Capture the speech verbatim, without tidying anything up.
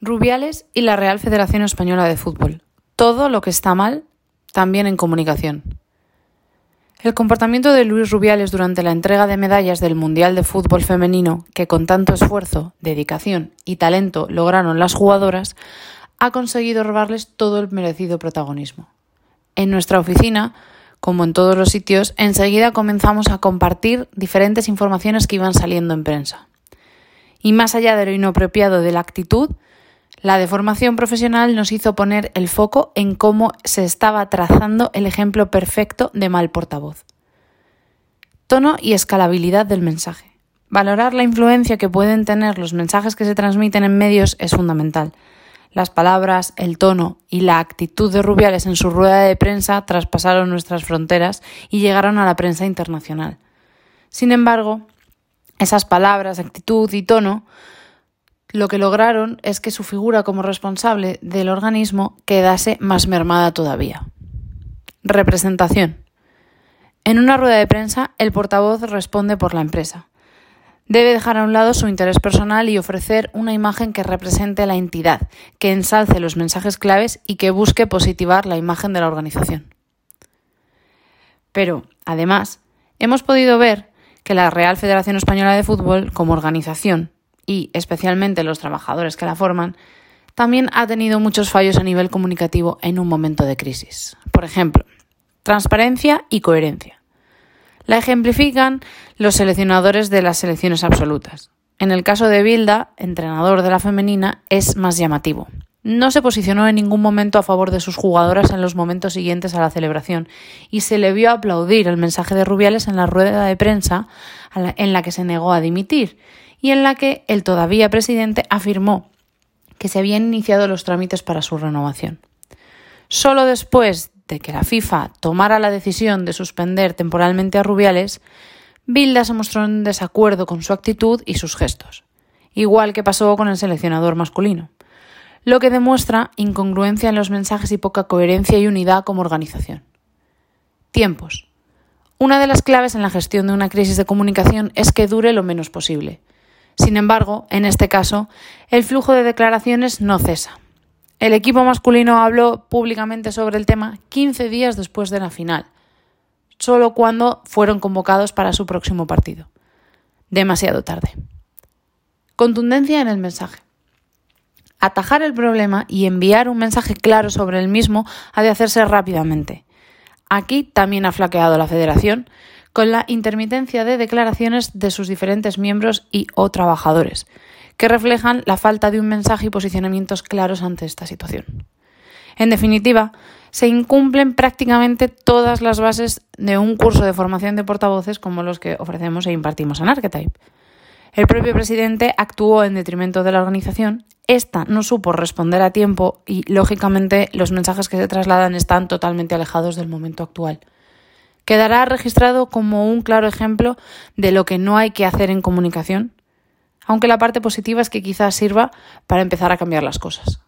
Rubiales y la Real Federación Española de Fútbol. Todo lo que está mal, también en comunicación. El comportamiento de Luis Rubiales durante la entrega de medallas del Mundial de Fútbol Femenino, que con tanto esfuerzo, dedicación y talento lograron las jugadoras, ha conseguido robarles todo el merecido protagonismo. En nuestra oficina, como en todos los sitios, enseguida comenzamos a compartir diferentes informaciones que iban saliendo en prensa. Y más allá de lo inapropiado de la actitud, la deformación profesional nos hizo poner el foco en cómo se estaba trazando el ejemplo perfecto de mal portavoz. Tono y escalabilidad del mensaje. Valorar la influencia que pueden tener los mensajes que se transmiten en medios es fundamental. Las palabras, el tono y la actitud de Rubiales en su rueda de prensa traspasaron nuestras fronteras y llegaron a la prensa internacional. Sin embargo, esas palabras, actitud y tono lo que lograron es que su figura como responsable del organismo quedase más mermada todavía. Representación. En una rueda de prensa, el portavoz responde por la empresa. Debe dejar a un lado su interés personal y ofrecer una imagen que represente la entidad, que ensalce los mensajes claves y que busque positivar la imagen de la organización. Pero, además, hemos podido ver que la Real Federación Española de Fútbol, como organización, y especialmente los trabajadores que la forman, también ha tenido muchos fallos a nivel comunicativo en un momento de crisis. Por ejemplo, transparencia y coherencia. La ejemplifican los seleccionadores de las selecciones absolutas. En el caso de Bilda, entrenador de la femenina, es más llamativo. No se posicionó en ningún momento a favor de sus jugadoras en los momentos siguientes a la celebración y se le vio aplaudir el mensaje de Rubiales en la rueda de prensa en la que se negó a dimitir y en la que el todavía presidente afirmó que se habían iniciado los trámites para su renovación. Solo después de que la FIFA tomara la decisión de suspender temporalmente a Rubiales, Bilda se mostró en desacuerdo con su actitud y sus gestos, igual que pasó con el seleccionador masculino, lo que demuestra incongruencia en los mensajes y poca coherencia y unidad como organización. Tiempos. Una de las claves en la gestión de una crisis de comunicación es que dure lo menos posible. Sin embargo, en este caso, el flujo de declaraciones no cesa. El equipo masculino habló públicamente sobre el tema quince días después de la final, solo cuando fueron convocados para su próximo partido. Demasiado tarde. Contundencia en el mensaje. Atajar el problema y enviar un mensaje claro sobre el mismo ha de hacerse rápidamente. Aquí también ha flaqueado la Federación con la intermitencia de declaraciones de sus diferentes miembros y o trabajadores, que reflejan la falta de un mensaje y posicionamientos claros ante esta situación. En definitiva, se incumplen prácticamente todas las bases de un curso de formación de portavoces como los que ofrecemos e impartimos en Archetype. El propio presidente actuó en detrimento de la organización, esta no supo responder a tiempo y, lógicamente, los mensajes que se trasladan están totalmente alejados del momento actual. Quedará registrado como un claro ejemplo de lo que no hay que hacer en comunicación, aunque la parte positiva es que quizás sirva para empezar a cambiar las cosas.